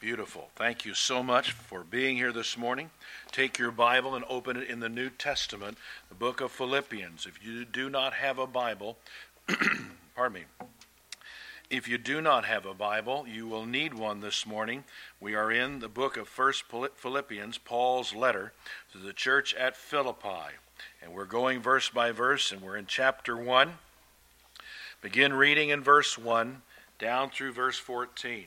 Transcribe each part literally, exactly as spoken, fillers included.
Beautiful. Thank you so much for being here this morning. Take your Bible and open it in the New Testament, the book of Philippians. If you do not have a Bible, pardon me, if you do not have a Bible, you will need one this morning. We are in the book of First Philippians, Paul's letter to the church at Philippi. And we're going verse by verse, and we're in chapter one. Begin reading in verse one down through verse fourteen.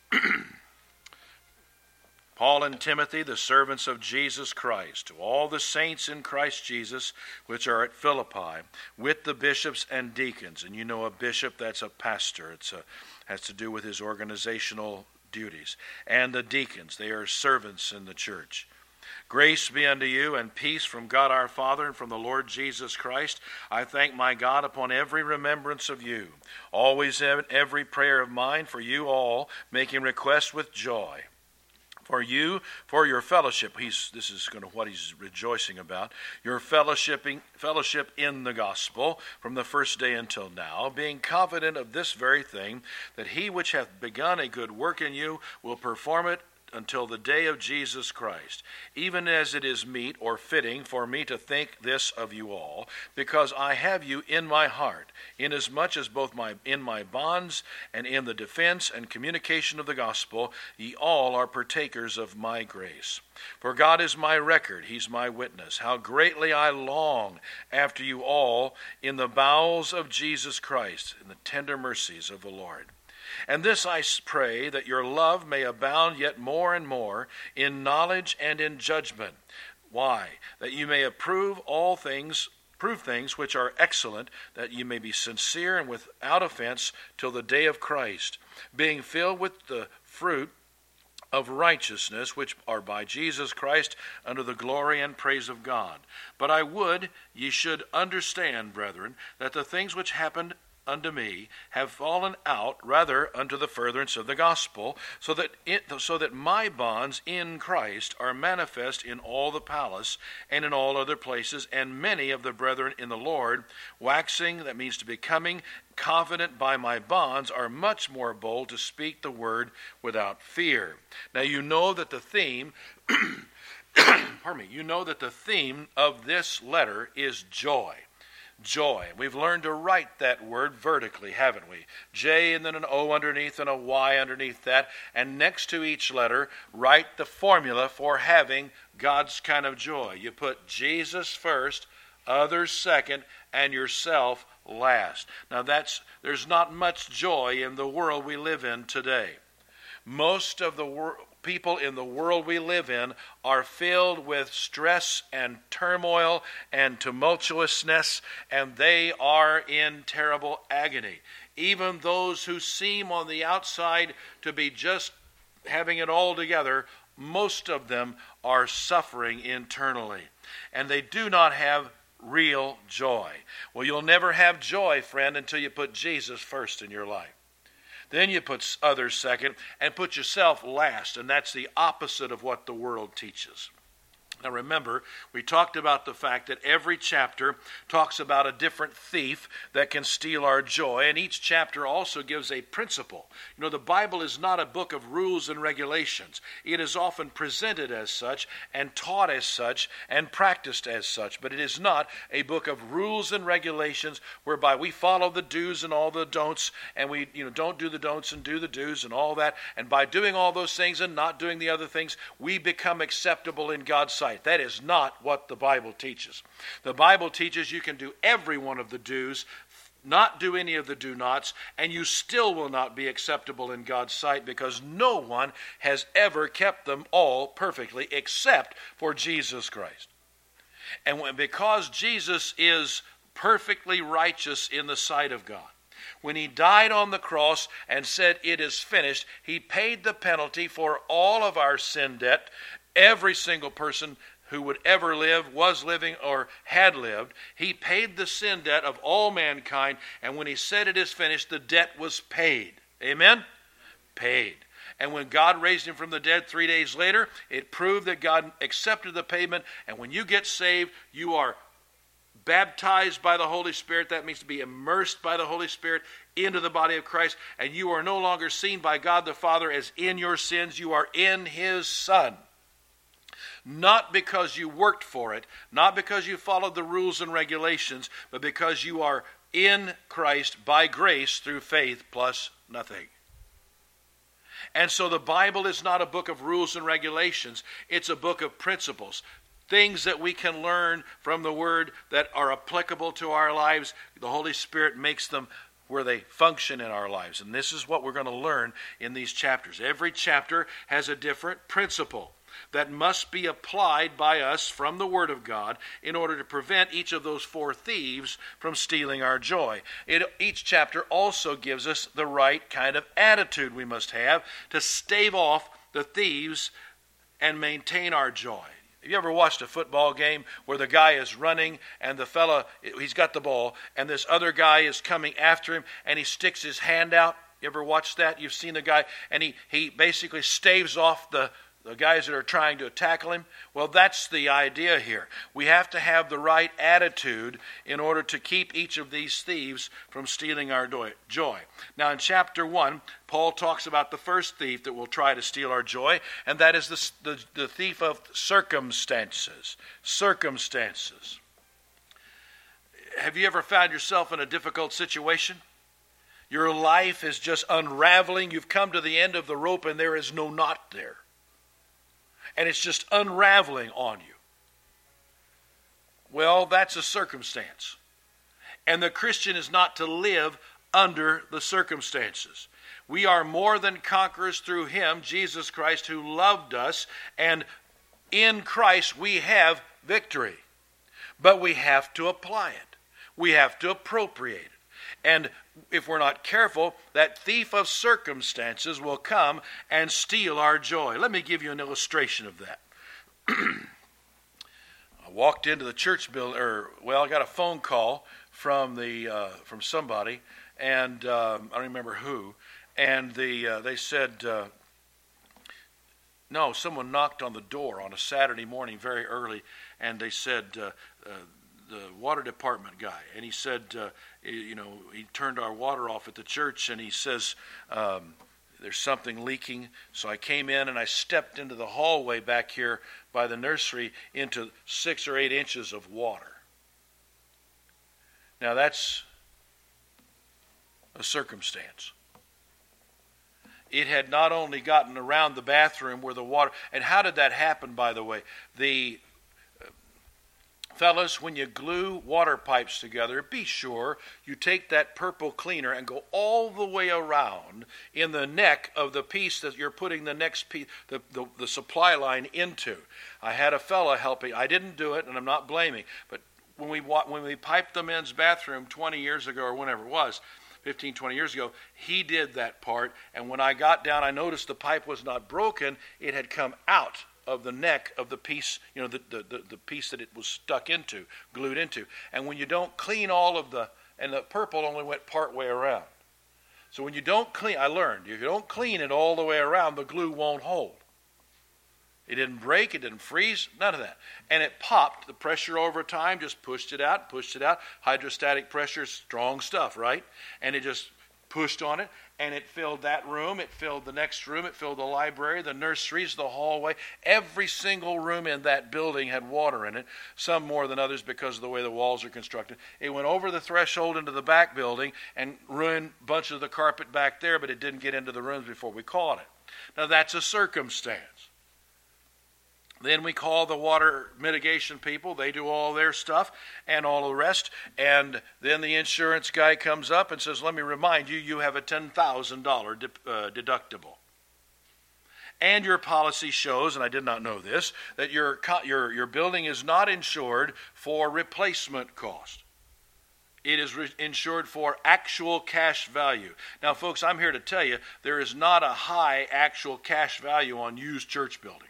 Paul and Timothy, the servants of Jesus Christ, to all the saints in Christ Jesus, which are at Philippi, with the bishops and deacons. And you know a bishop, that's a pastor. It has to do with his organizational duties. And the deacons, they are servants in the church. Grace be unto you and peace from God our Father and from the Lord Jesus Christ. I thank my God upon every remembrance of you, always in every prayer of mine for you all, making request with joy. For you, for your fellowship, he's, this is going to what he's rejoicing about, your fellowshipping, fellowship in the gospel from the first day until now, being confident of this very thing, that he which hath begun a good work in you will perform it until the day of Jesus Christ, even as it is meet or fitting for me to think this of you all, because I have you in my heart, inasmuch as both my in my bonds and in the defense and communication of the gospel, ye all are partakers of my grace. For God is my record, he's my witness, how greatly I long after you all in the bowels of Jesus Christ, in the tender mercies of the Lord. And this I pray, that your love may abound yet more and more in knowledge and in judgment. Why? That you may approve all things, prove things which are excellent, that you may be sincere and without offense till the day of Christ, being filled with the fruit of righteousness, which are by Jesus Christ, unto the glory and praise of God. But I would ye should understand, brethren, that the things which happened unto me have fallen out rather unto the furtherance of the gospel, so that it, so that my bonds in Christ are manifest in all the palace and in all other places, and many of the brethren in the Lord, waxing, that means to becoming, confident by my bonds, are much more bold to speak the word without fear. Now you know that the theme pardon me, you know that the theme of this letter is joy. Joy. We've learned to write that word vertically, haven't we? J and then an O underneath and a Y underneath that. And next to each letter, write the formula for having God's kind of joy. You put Jesus first, others second, and yourself last. Now that's there's not much joy in the world we live in today. Most of the world people in the world we live in are filled with stress and turmoil and tumultuousness, and they are in terrible agony. Even those who seem on the outside to be just having it all together, most of them are suffering internally, and they do not have real joy. Well, you'll never have joy, friend, until you put Jesus first in your life. Then you put others second and put yourself last, and that's the opposite of what the world teaches. Now remember, we talked about the fact that every chapter talks about a different thief that can steal our joy, and each chapter also gives a principle. You know, the Bible is not a book of rules and regulations. It is often presented as such and taught as such and practiced as such, but it is not a book of rules and regulations whereby we follow the do's and all the don'ts, and we you know don't do the don'ts and do the do's and all that, and by doing all those things and not doing the other things, we become acceptable in God's sight. That is not what the Bible teaches. The Bible teaches you can do every one of the do's, not do any of the do-nots, and you still will not be acceptable in God's sight, because no one has ever kept them all perfectly except for Jesus Christ. And when, because Jesus is perfectly righteous in the sight of God, when he died on the cross and said, "It is finished," he paid the penalty for all of our sin debt. Every single person who would ever live, was living, or had lived, he paid the sin debt of all mankind, and when he said it is finished, the debt was paid. Amen? Paid. And when God raised him from the dead three days later, it proved that God accepted the payment, and when you get saved, you are baptized by the Holy Spirit. That means to be immersed by the Holy Spirit into the body of Christ. And you are no longer seen by God the Father as in your sins. You are in His Son. Not because you worked for it, not because you followed the rules and regulations, but because you are in Christ by grace through faith plus nothing. And so the Bible is not a book of rules and regulations. It's a book of principles. Things that we can learn from the Word that are applicable to our lives. The Holy Spirit makes them where they function in our lives. And this is what we're going to learn in these chapters. Every chapter has a different principle that must be applied by us from the Word of God in order to prevent each of those four thieves from stealing our joy. It, each chapter also gives us the right kind of attitude we must have to stave off the thieves and maintain our joy. Have you ever watched a football game where the guy is running and the fella, he's got the ball, and this other guy is coming after him and he sticks his hand out? You ever watched that? You've seen the guy, and he, he basically staves off the The guys that are trying to tackle him. Well, that's the idea here. We have to have the right attitude in order to keep each of these thieves from stealing our joy. Now, in chapter one, Paul talks about the first thief that will try to steal our joy, and that is the, the, the thief of circumstances. Circumstances. Have you ever found yourself in a difficult situation? Your life is just unraveling. You've come to the end of the rope and there is no knot there. And it's just unraveling on you. Well, that's a circumstance. And the Christian is not to live under the circumstances. We are more than conquerors through Him, Jesus Christ, who loved us. And in Christ we have victory. But we have to apply it. We have to appropriate it. And if we're not careful, that thief of circumstances will come and steal our joy. Let me give you an illustration of that. I walked into the church building, or well, I got a phone call from the uh, from somebody, and um, I don't remember who, and the uh, they said, uh, no, someone knocked on the door on a Saturday morning very early, and they said, uh, uh, the water department guy, and he said, uh, you know, he turned our water off at the church, and he says, um, there's something leaking. So I came in and I stepped into the hallway back here by the nursery into six or eight inches of water. Now that's a circumstance. It had not only gotten around the bathroom where the water, and how did that happen, by the way? The Fellas, when you glue water pipes together, be sure you take that purple cleaner and go all the way around in the neck of the piece that you're putting the next piece, the, the, the supply line into. I had a fella helping. I didn't do it, and I'm not blaming, but when we when we piped the men's bathroom twenty years ago or whenever it was, fifteen, twenty years ago, he did that part, and when I got down, I noticed the pipe was not broken. It had come out of the neck of the piece, you know, the, the, the, the piece that it was stuck into, glued into. And when you don't clean all of the, and the purple only went part way around. So when you don't clean, I learned, if you don't clean it all the way around, the glue won't hold. It didn't break, it didn't freeze, none of that. And it popped. The pressure over time just pushed it out, pushed it out. Hydrostatic pressure, strong stuff, right? And it just pushed on it, and it filled that room, it filled the next room, it filled the library, the nurseries, the hallway. Every single room in that building had water in it, some more than others because of the way the walls are constructed. It went over the threshold into the back building and ruined a bunch of the carpet back there, but it didn't get into the rooms before we caught it. Now that's a circumstance. Then we call the water mitigation people. They do all their stuff and all the rest. And then the insurance guy comes up and says, let me remind you, you have a ten thousand dollars de- uh, deductible. And your policy shows, and I did not know this, that your, co- your, your building is not insured for replacement cost. It is re- insured for actual cash value. Now, folks, I'm here to tell you, there is not a high actual cash value on used church buildings.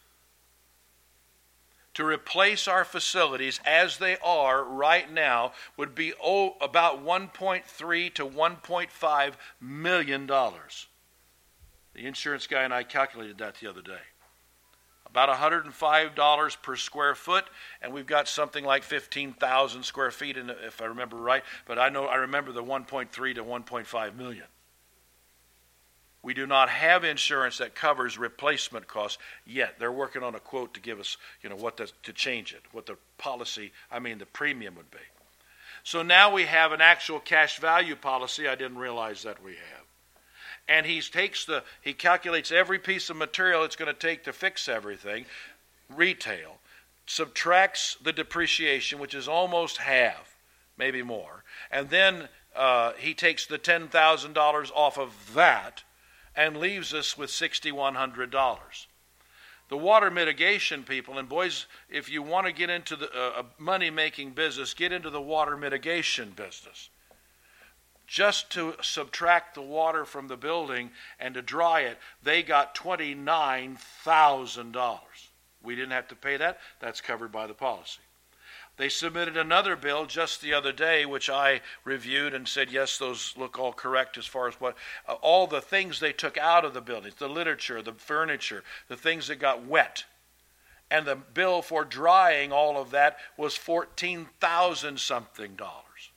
To replace our facilities as they are right now would be oh, about one point three to one point five million dollars. The insurance guy and I calculated that the other day. about one hundred five dollars per square foot, and we've got something like fifteen thousand square feet, in, if I remember right. But I know I remember the one point three to one point five million. We do not have insurance that covers replacement costs yet. They're working on a quote to give us, you know, what the, to change it, what the policy, I mean the premium would be. So now we have an actual cash value policy. I didn't realize that we have. And he takes the, he calculates every piece of material it's going to take to fix everything, retail, subtracts the depreciation, which is almost half, maybe more, and then uh, he takes the ten thousand dollars off of that and leaves us with six thousand one hundred dollars. The water mitigation people, and boys, if you want to get into the uh, money-making business, get into the water mitigation business. Just to subtract the water from the building and to dry it, they got twenty-nine thousand dollars. We didn't have to pay that. That's covered by the policy. They submitted another bill just the other day, which I reviewed and said, yes, those look all correct as far as what, uh, all the things they took out of the buildings, the literature, the furniture, the things that got wet. And the bill for drying all of that was fourteen thousand something dollars.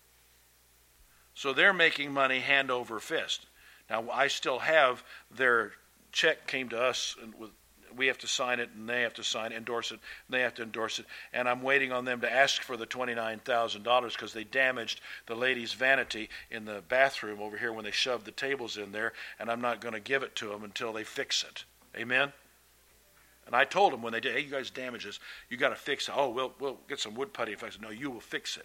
So they're making money hand over fist. Now, I still have their check came to us and with we have to sign it, and they have to sign, endorse it, and they have to endorse it. And I'm waiting on them to ask for the twenty-nine thousand dollars because they damaged the lady's vanity in the bathroom over here when they shoved the tables in there, and I'm not going to give it to them until they fix it. Amen? And I told them when they did, hey, you guys damaged this. You got to fix it. Oh, we'll, we'll get some wood putty. If I said, no, you will fix it.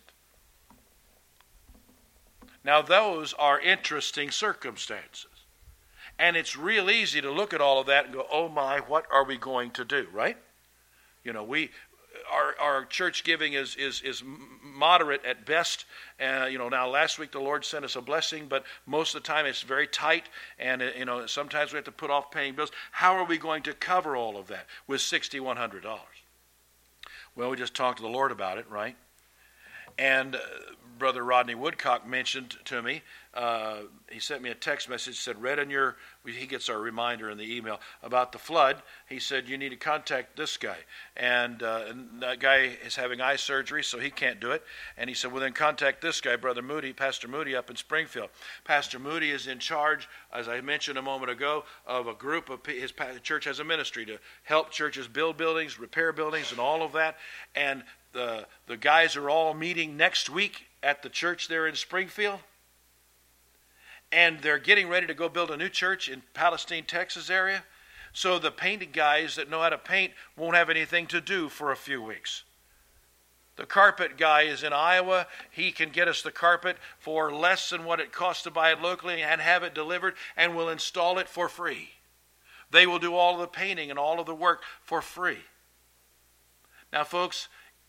Now, those are interesting circumstances. And it's real easy to look at all of that and go, oh my, what are we going to do, right? You know, we, our our church giving is is is moderate at best. Uh, you know, now last week the Lord sent us a blessing, but most of the time it's very tight, and uh, you know, sometimes we have to put off paying bills. How are we going to cover all of that with six thousand one hundred dollars? Well, we just talked to the Lord about it, right? And uh, Brother Rodney Woodcock mentioned to me, uh, he sent me a text message, said, read in your, he gets our reminder in the email about the flood. He said, you need to contact this guy. And, uh, and that guy is having eye surgery, so he can't do it. And he said, well, then contact this guy, Brother Moody, Pastor Moody up in Springfield. Pastor Moody is in charge, as I mentioned a moment ago, of a group of, his church has a ministry to help churches build buildings, repair buildings, and all of that. And the the guys are all meeting next week at the church there in Springfield. And they're getting ready to go build a new church in Palestine, Texas area. So the painting guys that know how to paint won't have anything to do for a few weeks. The carpet guy is in Iowa. He can get us the carpet for less than what it costs to buy it locally and have it delivered, and will install it for free. They will do all of the painting and all of the work for free. Now, folks,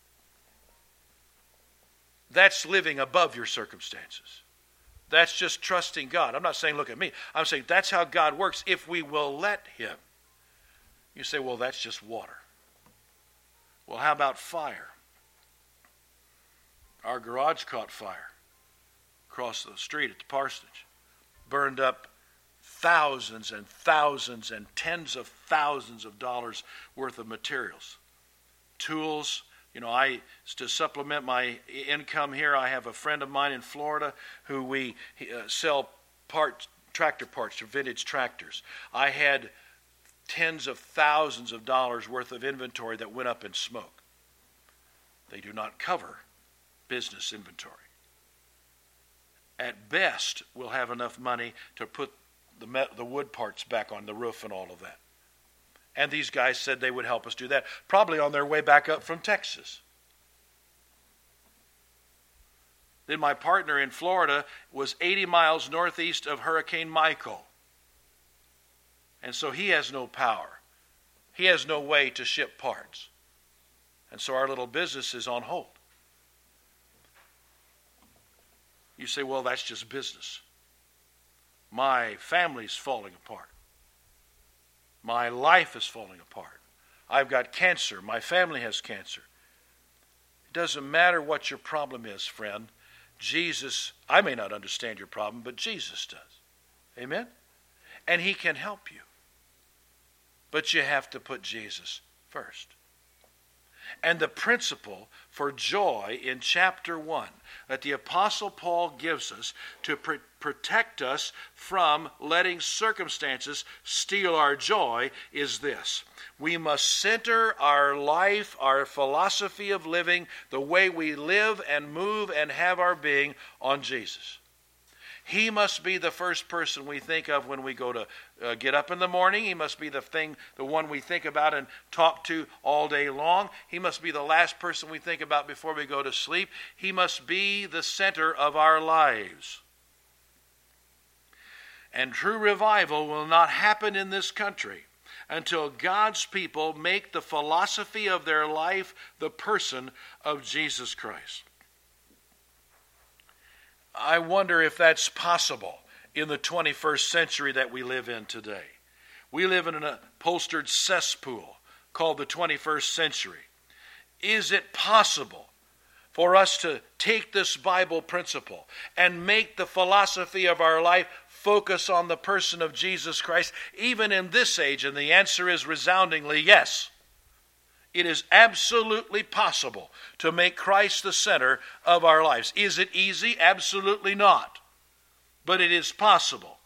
that's living above your circumstances. That's just trusting God. I'm not saying look at me. I'm saying that's how God works if we will let Him. You say, well, that's just water. Well, how about fire? Our garage caught fire across the street at the parsonage. Burned up thousands and thousands and tens of thousands of dollars worth of materials. Tools. You know, I to supplement my income here, I have a friend of mine in Florida who we uh, sell parts, tractor parts to vintage tractors. I had tens of thousands of dollars worth of inventory that went up in smoke. They do not cover business inventory. At best, we'll have enough money to put the met, the wood parts back on the roof and all of that. And these guys said they would help us do that, probably on their way back up from Texas. Then my partner in Florida was eighty miles northeast of Hurricane Michael. And so he has no power. He has no way to ship parts. And so our little business is on hold. You say, well, that's just business. My family's falling apart. My life is falling apart. I've got cancer. My family has cancer. It doesn't matter what your problem is, friend. Jesus, I may not understand your problem, but Jesus does. Amen? And He can help you. but you have to put Jesus first. And the principle for joy in chapter one that the Apostle Paul gives us to pr- protect us from letting circumstances steal our joy is this. We must center our life, our philosophy of living, the way we live and move and have our being on Jesus. He must be the first person we think of when we go to uh, get up in the morning. He must be the thing, the one we think about and talk to all day long. He must be the last person we think about before we go to sleep. He must be the center of our lives. And true revival will not happen in this country until God's people make the philosophy of their life the person of Jesus Christ. I wonder if that's possible in the twenty-first century that we live in today. We live in an upholstered cesspool called the twenty-first century. Is it possible for us to take this Bible principle and make the philosophy of our life focus on the person of Jesus Christ, even in this age? And the answer is resoundingly yes. It is absolutely possible to make Christ the center of our lives. Is it easy? Absolutely not. But it is possible.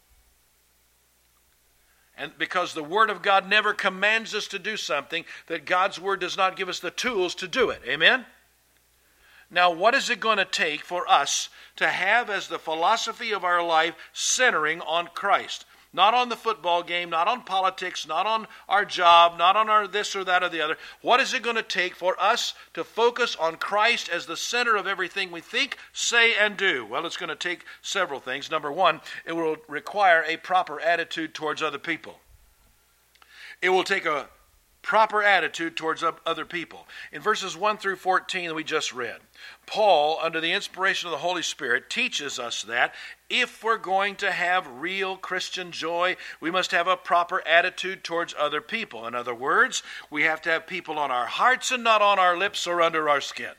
And because the Word of God never commands us to do something that God's Word does not give us the tools to do it. Amen? Now, what is it going to take for us to have as the philosophy of our life centering on Christ? Not on the football game, not on politics, not on our job, not on our this or that or the other. What is it going to take for us to focus on Christ as the center of everything we think, say, and do? Well, it's going to take several things. Number one, it will require a proper attitude towards other people. It will take a proper attitude towards other people. In verses one through fourteen that we just read, Paul, under the inspiration of the Holy Spirit, teaches us that if we're going to have real Christian joy, we must have a proper attitude towards other people. In other words, we have to have people on our hearts and not on our lips or under our skin.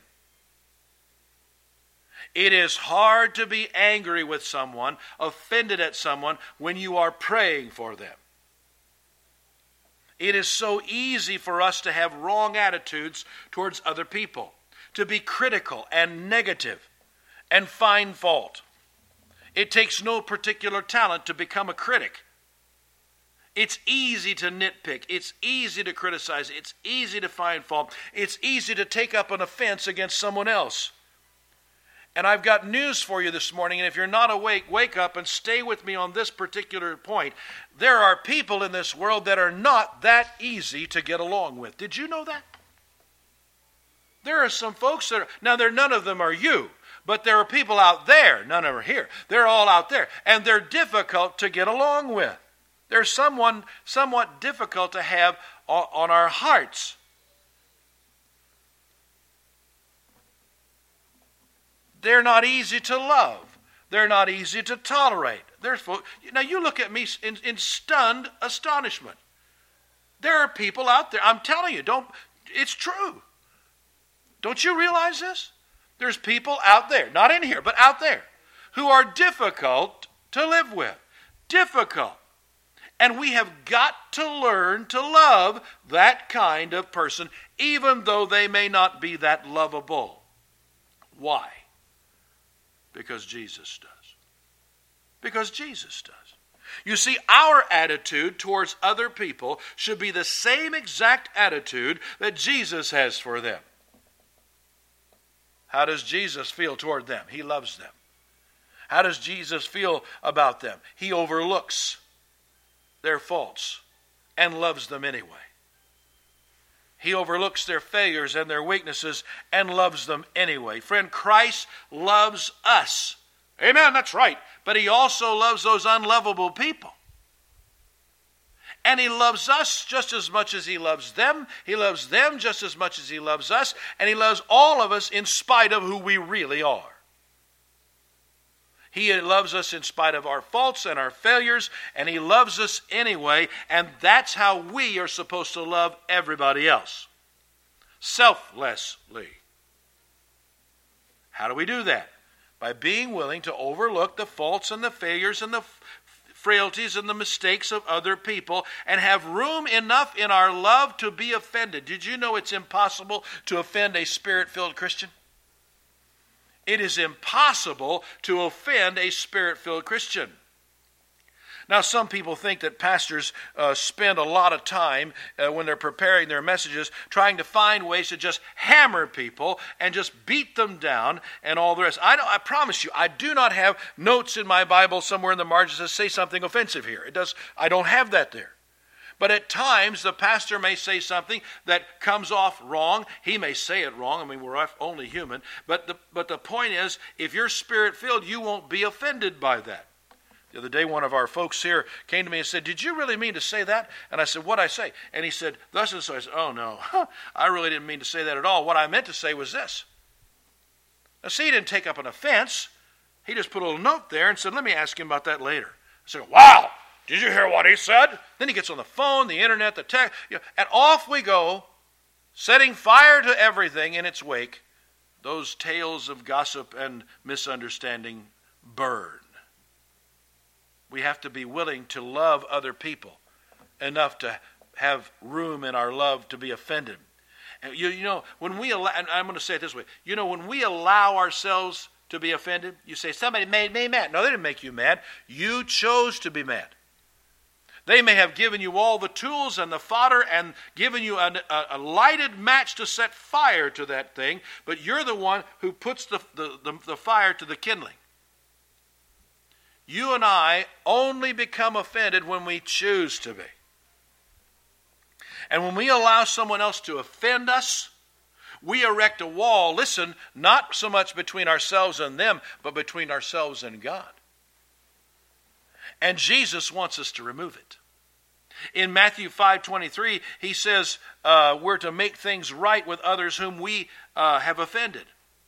It is hard to be angry with someone, offended at someone, when you are praying for them. It is so easy for us to have wrong attitudes towards other people, to be critical and negative and find fault. It takes no particular talent to become a critic. It's easy to nitpick. It's easy to criticize. It's easy to find fault. It's easy to take up an offense against someone else. And I've got news for you this morning, and if you're not awake, wake up and stay with me on this particular point. There are people in this world that are not that easy to get along with. Did you know that? There are some folks that are, now there none of them are you, but there are people out there, none of them are here. They're all out there, and they're difficult to get along with. They're someone somewhat difficult to have on, on our hearts. They're not easy to love. They're not easy to tolerate. There's folks, now you look at me in, in stunned astonishment. There are people out there, I'm telling you, don't, it's true. Don't you realize this? There's people out there, not in here, but out there, who are difficult to live with. Difficult. And we have got to learn to love that kind of person, even though they may not be that lovable. Why? Because Jesus does. Because Jesus does. You see, our attitude towards other people should be the same exact attitude that Jesus has for them. How does Jesus feel toward them? He loves them. How does Jesus feel about them? He overlooks their faults and loves them anyway. He overlooks their failures and their weaknesses and loves them anyway. Friend, Christ loves us. Amen, that's right. But He also loves those unlovable people. And He loves us just as much as He loves them. He loves them just as much as He loves us. And He loves all of us in spite of who we really are. He loves us in spite of our faults and our failures, and He loves us anyway, and that's how we are supposed to love everybody else. Selflessly. How do we do that? By being willing to overlook the faults and the failures and the f- frailties and the mistakes of other people and have room enough in our love to be offended. Did you know it's impossible to offend a Spirit-filled Christian? It is impossible to offend a Spirit-filled Christian. Now, some people think that pastors uh, spend a lot of time uh, when they're preparing their messages trying to find ways to just hammer people and just beat them down and all the rest. I, don't, I promise you, I do not have notes in my Bible somewhere in the margins that say something offensive here. It does. I don't have that there. But at times, the pastor may say something that comes off wrong. He may say it wrong. I mean, we're only human. But the, but the point is, if you're Spirit-filled, you won't be offended by that. The other day, one of our folks here came to me and said, "Did you really mean to say that?" And I said, "What'd I say?" And he said, "Thus and so." I said, "Oh, no, I really didn't mean to say that at all. What I meant to say was this." Now, see, he didn't take up an offense. He just put a little note there and said, "Let me ask him about that later." I said, "Wow, did you hear what he said?" Then he gets on the phone, the internet, the text, you know, and off we go, setting fire to everything in its wake. Those tales of gossip and misunderstanding burn. We have to be willing to love other people enough to have room in our love to be offended. And you, you know, when we allow, and I'm going to say it this way, you know, when we allow ourselves to be offended, you say, "Somebody made me mad." No, they didn't make you mad. You chose to be mad. They may have given you all the tools and the fodder and given you a, a, a lighted match to set fire to that thing, but you're the one who puts the, the, the, the fire to the kindling. You and I only become offended when we choose to be. And when we allow someone else to offend us, we erect a wall, listen, not so much between ourselves and them, but between ourselves and God. And Jesus wants us to remove it. In Matthew five twenty-three, he says uh, we're to make things right with others whom we uh, have offended.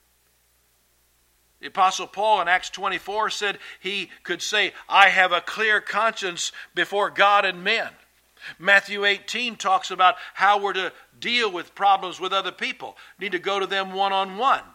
The Apostle Paul in Acts twenty-four said he could say, "I have a clear conscience before God and men." Matthew eighteen talks about how we're to deal with problems with other people. We need to go to them one-on-one.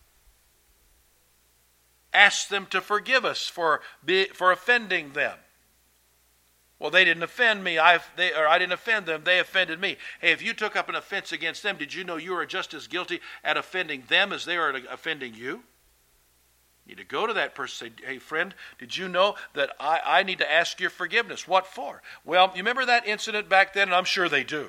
Ask them to forgive us for, be, for offending them. Well, they didn't offend me, I, they, or I didn't offend them, they offended me. Hey, if you took up an offense against them, did you know you are just as guilty at offending them as they are at offending you? You need to go to that person and say, "Hey, friend, did you know that I, I need to ask your forgiveness?" What for? Well, you remember that incident back then? And I'm sure they do.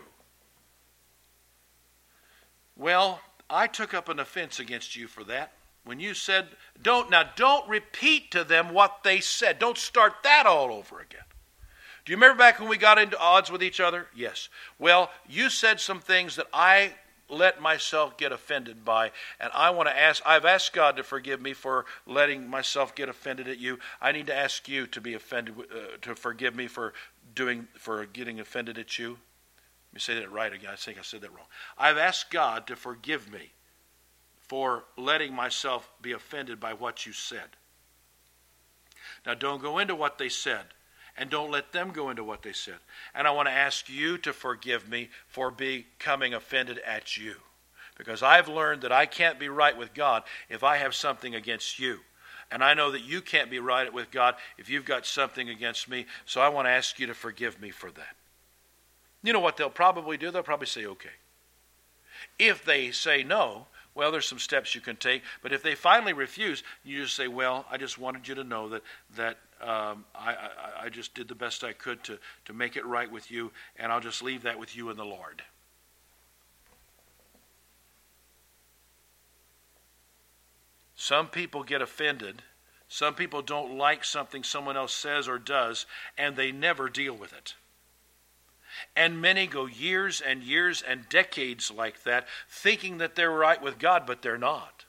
Well, I took up an offense against you for that. When you said, don't, now don't repeat to them what they said. Don't start that all over again. Do you remember back when we got into odds with each other? Yes. Well, you said some things that I let myself get offended by, and I want to ask, I've asked God to forgive me for letting myself get offended at you. I need to ask you to be offended, uh, to forgive me for doing, for getting offended at you. Let me say that right again. I think I said that wrong. I've asked God to forgive me for letting myself be offended by what you said. Now, don't go into what they said. And don't let them go into what they said. And I want to ask you to forgive me for becoming offended at you. Because I've learned that I can't be right with God if I have something against you. And I know that you can't be right with God if you've got something against me. So I want to ask you to forgive me for that. You know what they'll probably do? They'll probably say, okay. If they say no, well, there's some steps you can take. But if they finally refuse, you just say, well, I just wanted you to know that that um, I, I, I just did the best I could to, to make it right with you, and I'll just leave that with you and the Lord. Some people get offended. Some people don't like something someone else says or does, and they never deal with it. And many go years and years and decades like that, thinking that they're right with God, but they're not.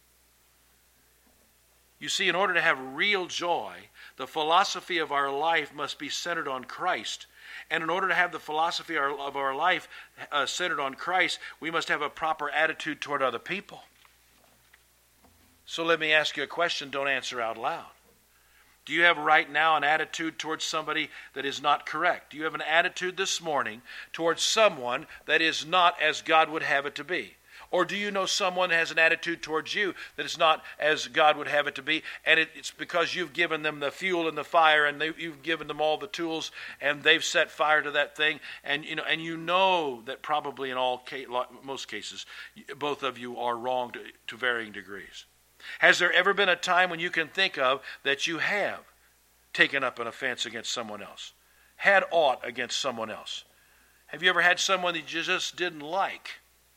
You see, in order to have real joy, the philosophy of our life must be centered on Christ. And in order to have the philosophy of our life uh, centered on Christ, we must have a proper attitude toward other people. So let me ask you a question, don't answer out loud. Do you have right now an attitude towards somebody that is not correct? Do you have an attitude this morning towards someone that is not as God would have it to be? Or do you know someone has an attitude towards you that is not as God would have it to be, and it, it's because you've given them the fuel and the fire, and they, you've given them all the tools, and they've set fire to that thing, and you know, and you know that probably in all case, most cases, both of you are wrong to, to varying degrees. Has there ever been a time when you can think of that you have taken up an offense against someone else, had aught against someone else? Have you ever had someone that you just didn't like?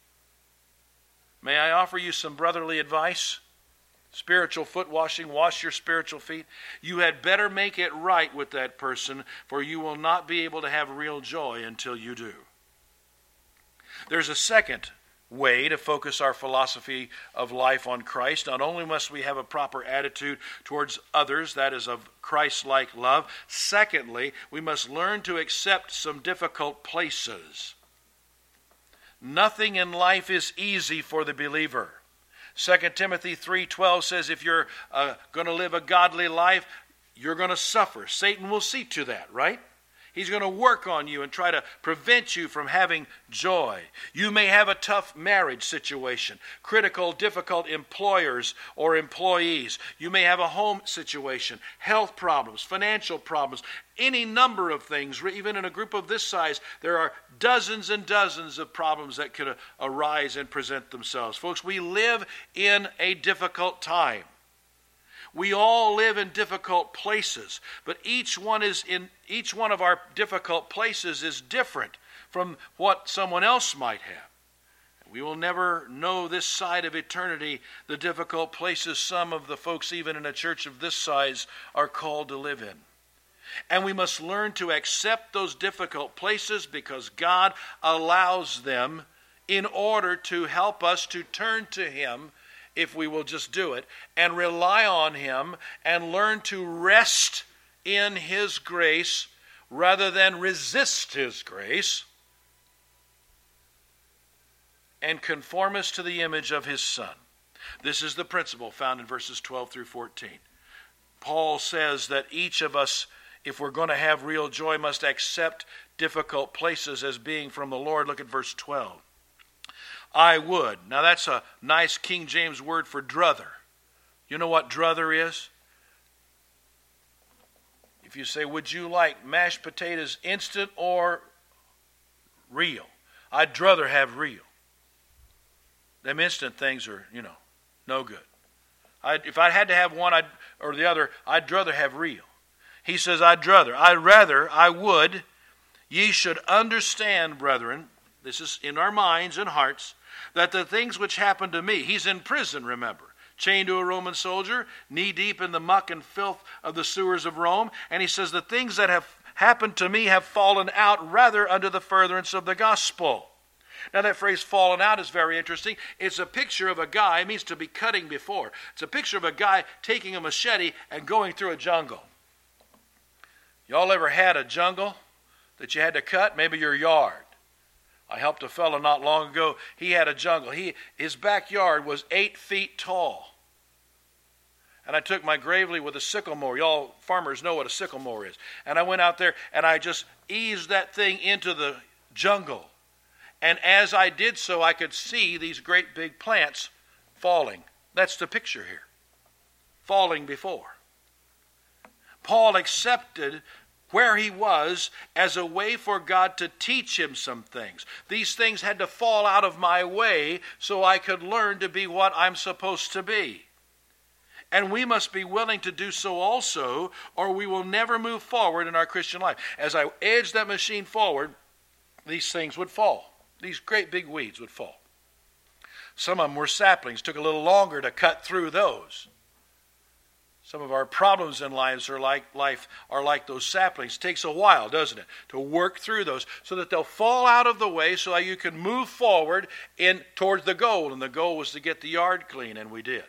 May I offer you some brotherly advice? Spiritual foot washing, wash your spiritual feet. You had better make it right with that person, for you will not be able to have real joy until you do. There's a second way to focus our philosophy of life on Christ. Not only must we have a proper attitude towards others, that is of Christ-like love. Secondly, we must learn to accept some difficult places. Nothing in life is easy for the believer. Second Timothy three twelve says if you're uh, going to live a godly life, you're going to suffer. Satan will see to that, right? He's going to work on you and try to prevent you from having joy. You may have a tough marriage situation, critical, difficult employers or employees. You may have a home situation, health problems, financial problems, any number of things. Even in a group of this size, there are dozens and dozens of problems that could arise and present themselves. Folks, we live in a difficult time. We all live in difficult places, but each one is in each one of our difficult places is different from what someone else might have. We will never know this side of eternity the difficult places some of the folks, even in a church of this size, are called to live in. And we must learn to accept those difficult places because God allows them in order to help us to turn to Him, if we will just do it, and rely on Him and learn to rest in His grace rather than resist His grace and conform us to the image of His Son. This is the principle found in verses twelve through fourteen. Paul says that each of us, if we're going to have real joy, must accept difficult places as being from the Lord. Look at verse twelve. I would. Now that's a nice King James word for druther. You know what druther is? If you say, would you like mashed potatoes instant or real? I'd druther have real. Them instant things are, you know, no good. I'd, if I had to have one I'd, or the other, I'd druther have real. He says, I'd druther. I'd rather, I would, ye should understand, brethren, this is in our minds and hearts, that the things which happened to me, he's in prison, remember, chained to a Roman soldier, knee-deep in the muck and filth of the sewers of Rome, and he says, the things that have happened to me have fallen out rather under the furtherance of the gospel. Now that phrase fallen out is very interesting. It's a picture of a guy, it means to be cutting before. It's a picture of a guy taking a machete and going through a jungle. Y'all ever had a jungle that you had to cut? Maybe your yard. I helped a fellow not long ago. He had a jungle. He, his backyard was eight feet tall. And I took my gravely with a sickle mower. Y'all farmers know what a sickle mower is. And I went out there and I just eased that thing into the jungle. And as I did so, I could see these great big plants falling. That's the picture here. Falling before. Paul accepted where he was as a way for God to teach him some things. These things had to fall out of my way so I could learn to be what I'm supposed to be. And we must be willing to do so also, or we will never move forward in our Christian life. As I edged that machine forward, these things would fall. These great big weeds would fall. Some of them were saplings. Took a little longer to cut through those. Some of our problems in lives are like life are like those saplings. It takes a while, doesn't it, to work through those so that they'll fall out of the way so that you can move forward in towards the goal. And the goal was to get the yard clean, and we did.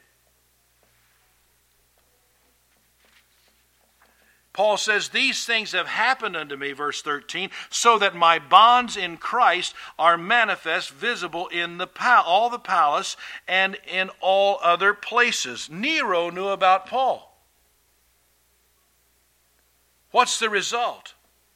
Paul says, these things have happened unto me, verse thirteen, so that my bonds in Christ are manifest, visible in the pal- all the palace and in all other places. Nero knew about Paul. What's the result?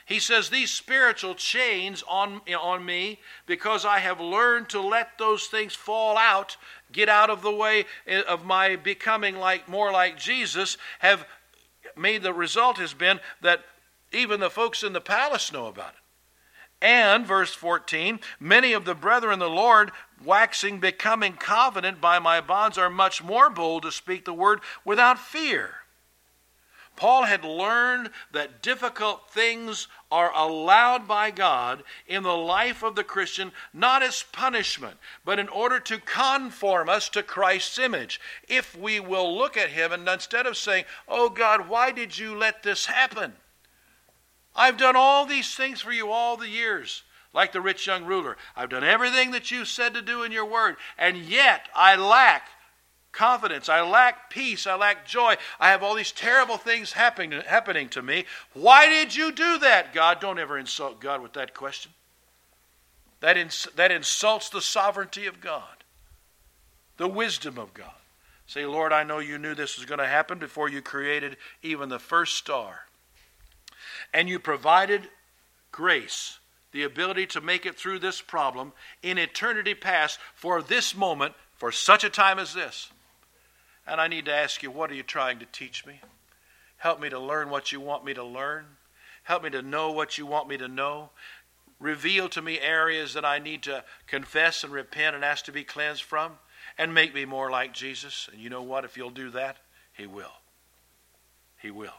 He says, these spiritual chains on, on me, because I have learned to let those things fall out, get out of the way of my becoming like more like Jesus, have made the result has been that even the folks in the palace know about it. And, verse fourteen, many of the brethren in the Lord, waxing, becoming confident by my bonds, are much more bold to speak the word without fear. Paul had learned that difficult things are allowed by God in the life of the Christian, not as punishment, but in order to conform us to Christ's image. If we will look at him and instead of saying, oh God, why did you let this happen? I've done all these things for you all the years. Like the rich young ruler, I've done everything that you said to do in your word, and yet I lack confidence, I lack peace, I lack joy. I have all these terrible things happening, happening to me. Why did you do that, God? Don't ever insult God with that question. That, ins- that insults the sovereignty of God, the wisdom of God. Say, Lord, I know you knew this was going to happen before you created even the first star. And you provided grace, the ability to make it through this problem in eternity past for this moment, for such a time as this. And I need to ask you, what are you trying to teach me? Help me to learn what you want me to learn. Help me to know what you want me to know. Reveal to me areas that I need to confess and repent and ask to be cleansed from. And make me more like Jesus. And you know what? If you'll do that, He will. He will.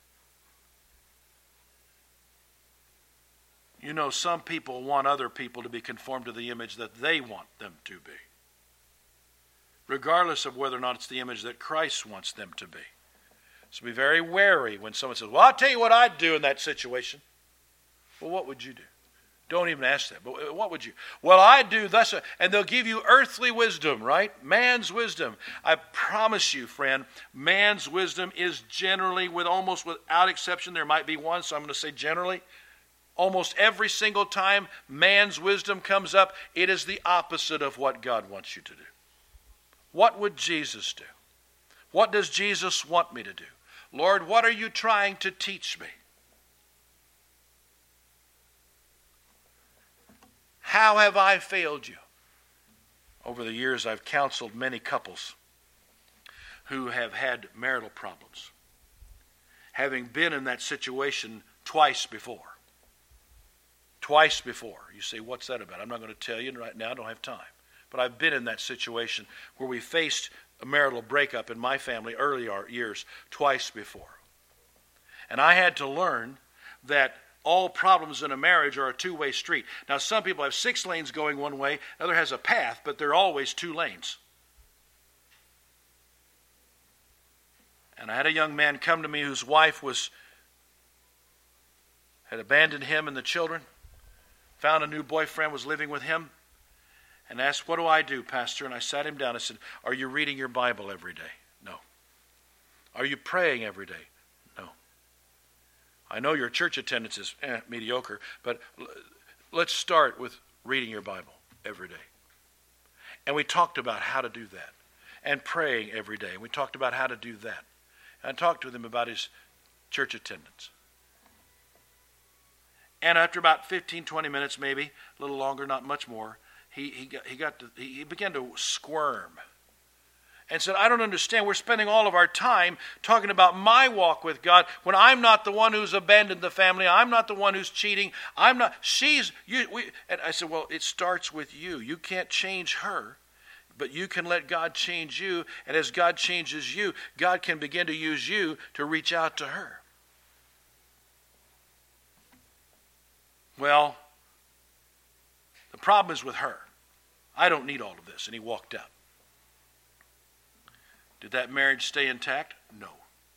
You know, some people want other people to be conformed to the image that they want them to be, regardless of whether or not it's the image that Christ wants them to be. So be very wary when someone says, well, I'll tell you what I'd do in that situation. Well, what would you do? Don't even ask that. But what would you? Well, I'd do thus. And they'll give you earthly wisdom, right? Man's wisdom. I promise you, friend, man's wisdom is generally, with almost without exception, there might be one, so I'm going to say generally, almost every single time man's wisdom comes up, it is the opposite of what God wants you to do. What would Jesus do? What does Jesus want me to do? Lord, what are you trying to teach me? How have I failed you? Over the years, I've counseled many couples who have had marital problems, having been in that situation twice before. Twice before. You say, what's that about? I'm not going to tell you right now. I don't have time. But I've been in that situation where we faced a marital breakup in my family earlier years twice before. And I had to learn that all problems in a marriage are a two-way street. Now, some people have six lanes going one way, the other has a path, but they're always two lanes. And I had a young man come to me whose wife was had abandoned him and the children, found a new boyfriend, was living with him, and asked, what do I do, Pastor? And I sat him down and said, are you reading your Bible every day? No. Are you praying every day? No. I know your church attendance is eh, mediocre, but l- let's start with reading your Bible every day. And we talked about how to do that, and praying every day. And we talked about how to do that. And I talked with him about his church attendance. And after about fifteen, twenty minutes, maybe, a little longer, not much more, he he got, he got to, he began to squirm and said, I don't understand. We're spending all of our time talking about my walk with God when I'm not the one who's abandoned the family. I'm not the one who's cheating. I'm not. She's you. We, and I said, well, it starts with you. You can't change her, but you can let God change you. And as God changes you, God can begin to use you to reach out to her. Well, the problem is with her. I don't need all of this. And he walked out. Did that marriage stay intact? No.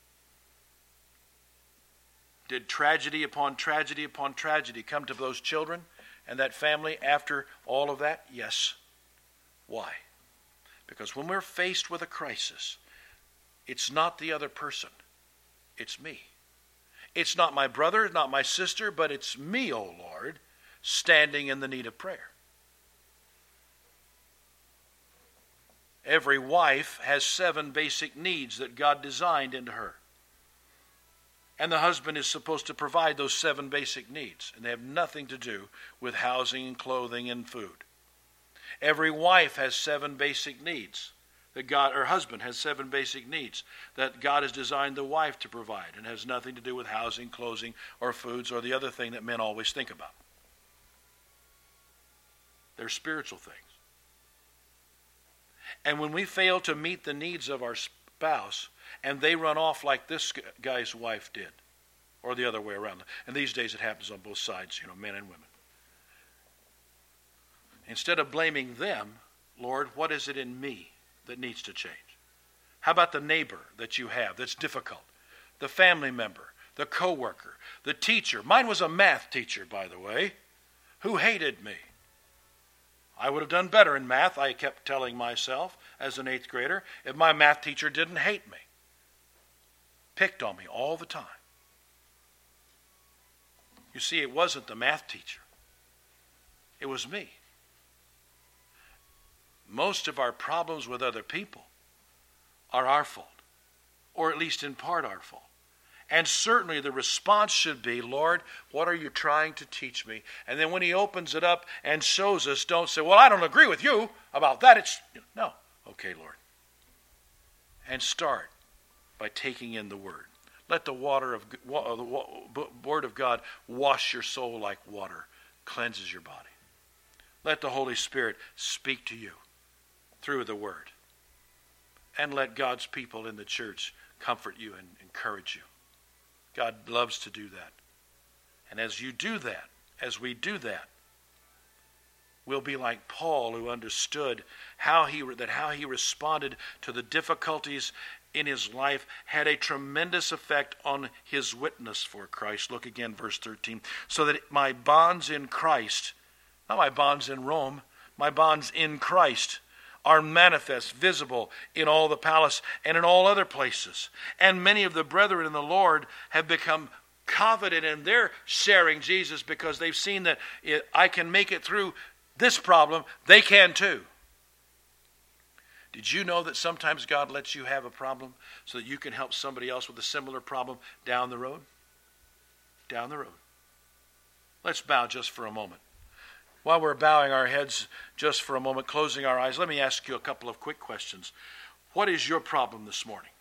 Did tragedy upon tragedy upon tragedy come to those children and that family after all of that? Yes. Why? Because when we're faced with a crisis, it's not the other person. It's me. It's not my brother, it's not my sister, but it's me, O Lord, standing in the need of prayer. Every wife has seven basic needs that God designed into her. And the husband is supposed to provide those seven basic needs. And they have nothing to do with housing and clothing and food. Every wife has seven basic needs. That God, her husband has seven basic needs that God has designed the wife to provide, and has nothing to do with housing, clothing, or foods, or the other thing that men always think about. They're spiritual things. And when we fail to meet the needs of our spouse, and they run off like this guy's wife did, or the other way around. And these days it happens on both sides, you know, men and women. Instead of blaming them, Lord, what is it in me that needs to change? How about the neighbor that you have that's difficult? The family member, the coworker, the teacher. Mine was a math teacher, by the way, who hated me. I would have done better in math, I kept telling myself as an eighth grader, if my math teacher didn't hate me. Picked on me all the time. You see, it wasn't the math teacher. It was me. Most of our problems with other people are our fault, or at least in part our fault. And certainly the response should be, Lord, what are you trying to teach me? And then when he opens it up and shows us, don't say, well, I don't agree with you about that. It's no. Okay, Lord. And start by taking in the Word. Let the water of the Word of God wash your soul like water, cleanses your body. Let the Holy Spirit speak to you through the Word. And let God's people in the church comfort you and encourage you. God loves to do that. And as you do that, as we do that, we'll be like Paul, who understood how he that how he responded to the difficulties in his life had a tremendous effect on his witness for Christ. Look again, verse thirteen. So that my bonds in Christ, not my bonds in Rome, my bonds in Christ, are manifest, visible in all the palace and in all other places. And many of the brethren in the Lord have become confident in their sharing Jesus because they've seen that it, I can make it through this problem. They can too. Did you know that sometimes God lets you have a problem so that you can help somebody else with a similar problem down the road? Down the road. Let's bow just for a moment. While we're bowing our heads just for a moment, closing our eyes, let me ask you a couple of quick questions. What is your problem this morning?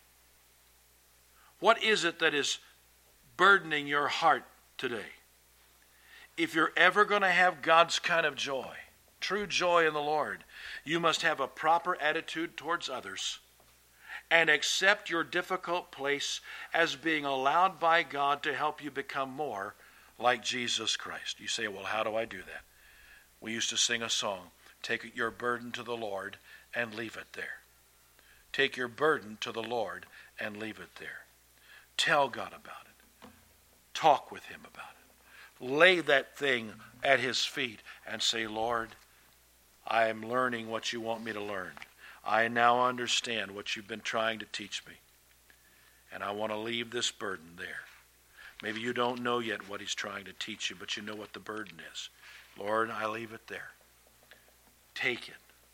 What is it that is burdening your heart today? If you're ever going to have God's kind of joy, true joy in the Lord, you must have a proper attitude towards others and accept your difficult place as being allowed by God to help you become more like Jesus Christ. You say, well, how do I do that? We used to sing a song, take your burden to the Lord and leave it there. Take your burden to the Lord and leave it there. Tell God about it. Talk with him about it. Lay that thing at his feet and say, Lord, I am learning what you want me to learn. I now understand what you've been trying to teach me. And I want to leave this burden there. Maybe you don't know yet what he's trying to teach you, but you know what the burden is. Lord, I leave it there. Take it.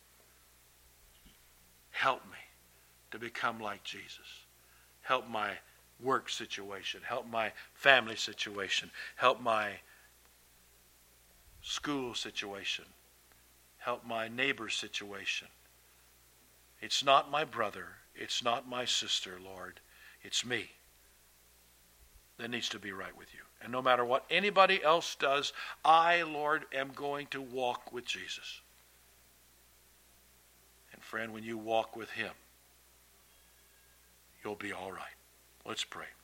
Help me to become like Jesus. Help my work situation. Help my family situation. Help my school situation. Help my neighbor situation. It's not my brother. It's not my sister, Lord. It's me that needs to be right with you. And no matter what anybody else does, I, Lord, am going to walk with Jesus. And friend, when you walk with him, you'll be all right. Let's pray.